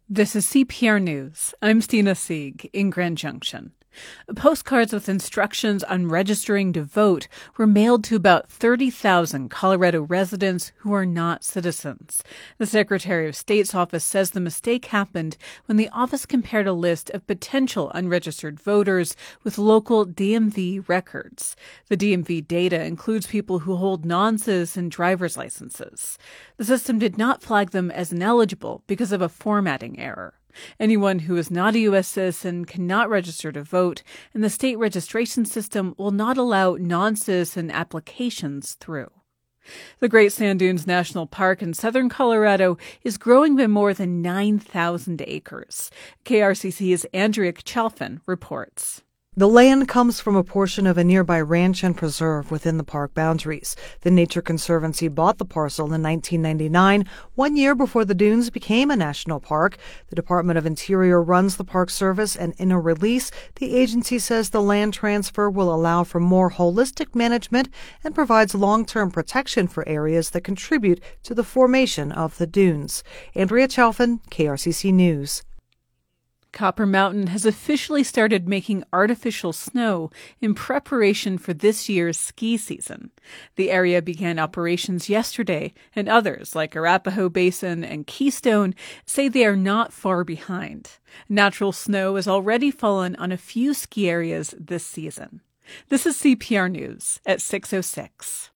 This is CPR News. I'm Stina Sieg in Grand Junction. Postcards with instructions on registering to vote were mailed to about 30,000 Colorado residents who are not citizens. The Secretary of State's office says the mistake happened when the office compared a list of potential unregistered voters with local DMV records. The DMV data includes people who hold non-citizen driver's licenses. The system did not flag them as ineligible because of a formatting error. Anyone who is not a U.S. citizen cannot register to vote, and the state registration system will not allow non-citizen applications through. The Great Sand Dunes National Park in southern Colorado is growing by more than 9,000 acres. KRCC's Andrea Chalfin reports. The land comes from a portion of a nearby ranch and preserve within the park boundaries. The Nature Conservancy bought the parcel in 1999, 1 year before the dunes became a national park. The Department of Interior runs the Park Service, and in a release, the agency says the land transfer will allow for more holistic management and provides long-term protection for areas that contribute to the formation of the dunes. Andrea Chalfin, KRCC News. Copper Mountain has officially started making artificial snow in preparation for this year's ski season. The area began operations yesterday, and others like Arapahoe Basin and Keystone say they are not far behind. Natural snow has already fallen on a few ski areas this season. This is CPR News at 6:06.